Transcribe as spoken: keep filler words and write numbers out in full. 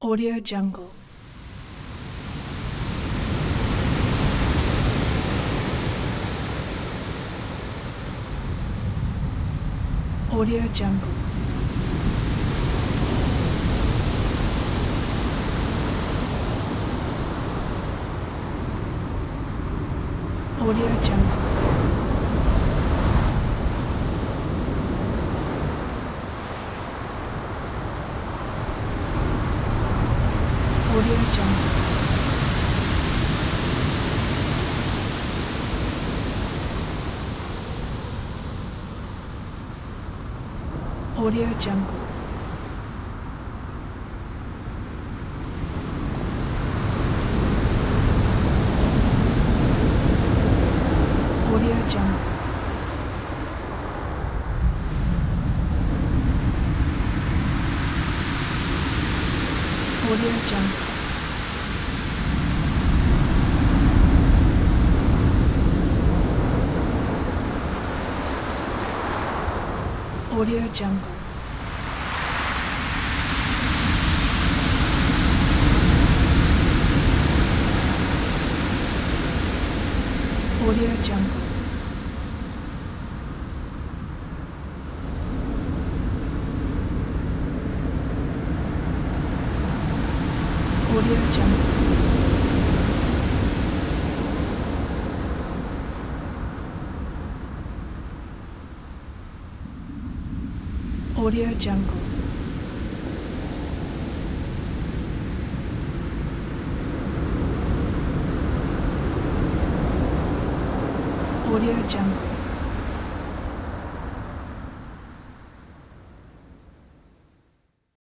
Audio Jungle. Audio Jungle. Audio Jungle. Audio Jungle. Audio Jungle. Audio Jungle. Audio Jungle. Audio Jungle. Audio Jungle. Audio Jungle. Audio Jungle.